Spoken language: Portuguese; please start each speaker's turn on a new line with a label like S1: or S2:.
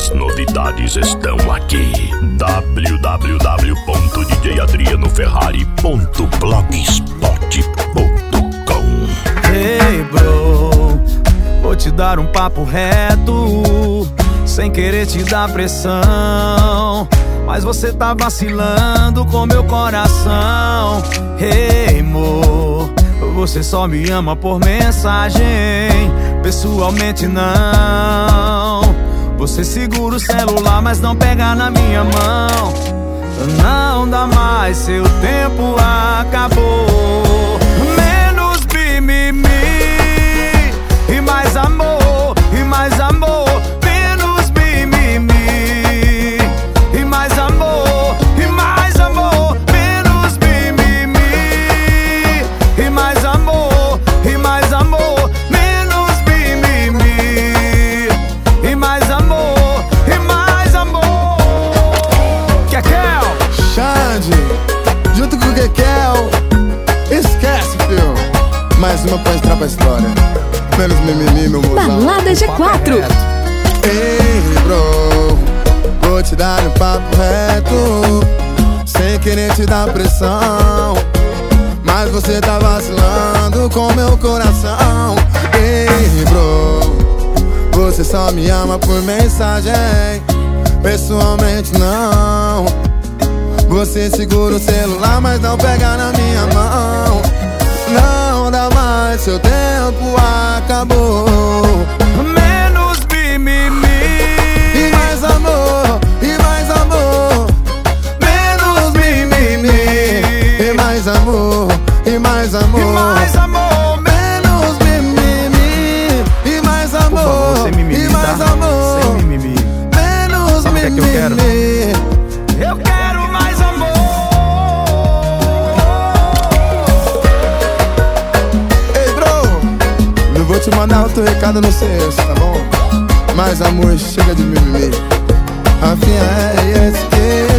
S1: As novidades estão aqui. www.djadrianoferrari.blogspot.com.
S2: Hey bro, vou te dar um papo reto, sem querer te dar pressão, mas você tá vacilando com meu coração. Hey amor, você só me ama por mensagem, pessoalmente não. Você segura o celular, mas não pega na minha mão. Não dá mais, seu tempo acabou. Menos mimimi e mais amor, e mais amor. Menos mimimi e mais amor, e mais amor. Menos mimimi e mais amor, e mais amor. Menos mimimi e mais amor, e mais amor. Kekel
S3: Xande, junto com o Kekel, esquece, filho. Mais uma pra entrar pra história. Menos mimimi, meu mozão.
S4: Balada G4.
S3: Ei, bro, vou te dar um papo reto, sem querer te dar pressão, mas você tá vacilando com meu coração. Ei, bro, você só me ama por mensagem, pessoalmente não. Você segura o celular, mas não pega na minha mão. Não dá mais, seu tempo acabou.
S2: Menos mimimi
S3: E mais amor, e mais amor. Menos mimimi. E mais amor, e mais amor.
S2: e mais amor.
S3: Menos mimimi. E mais
S2: Por favor,
S3: amor,
S2: sem mimimi,
S3: e mais
S2: tá?
S3: amor.
S2: Sem mimimi.
S3: Menos
S2: Sabe o que é que eu quero?
S3: mimimi.
S2: Eu quero mais amor.
S3: Ei, bro, eu vou te mandar outro recado no cesto, tá bom? Mais amor, chega de mimimi. Rafinha é esse que